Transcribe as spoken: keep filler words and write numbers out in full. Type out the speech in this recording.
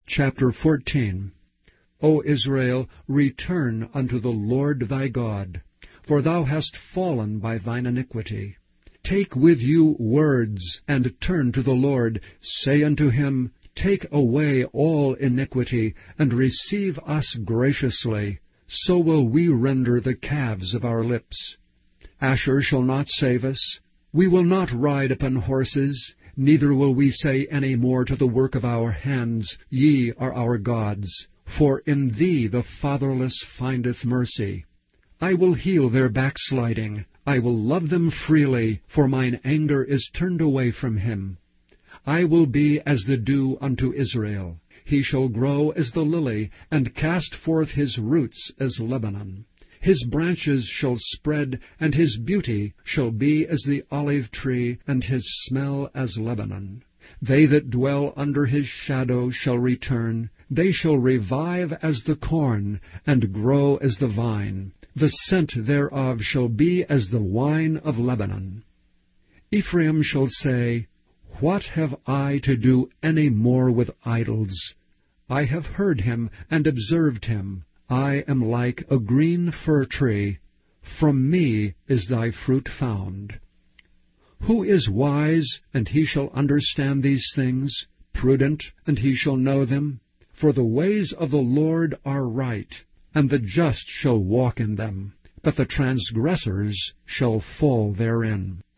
Chapter fourteen. O Israel, return unto the Lord thy God, for thou hast fallen by thine iniquity. Take with you words, and turn to the Lord. Say unto him, Take away all iniquity, and receive us graciously. So will we render the calves of our lips. Asher shall not save us. We will not ride upon horses, neither will we say any more to the work of our hands, Ye are our gods. For in thee the fatherless findeth mercy. I will heal their backsliding. I will love them freely, for mine anger is turned away from him. I will be as the dew unto Israel. He shall grow as the lily, and cast forth his roots as Lebanon. His branches shall spread, and his beauty shall be as the olive tree, and his smell as Lebanon. They that dwell under his shadow shall return. They shall revive as the corn, and grow as the vine. The scent thereof shall be as the wine of Lebanon. Ephraim shall say, What have I to do any more with idols? I have heard him and observed him. I am like a green fir tree. From me is thy fruit found. Who is wise, and he shall understand these things? Prudent, and he shall know them? For the ways of the Lord are right, and the just shall walk in them, but the transgressors shall fall therein.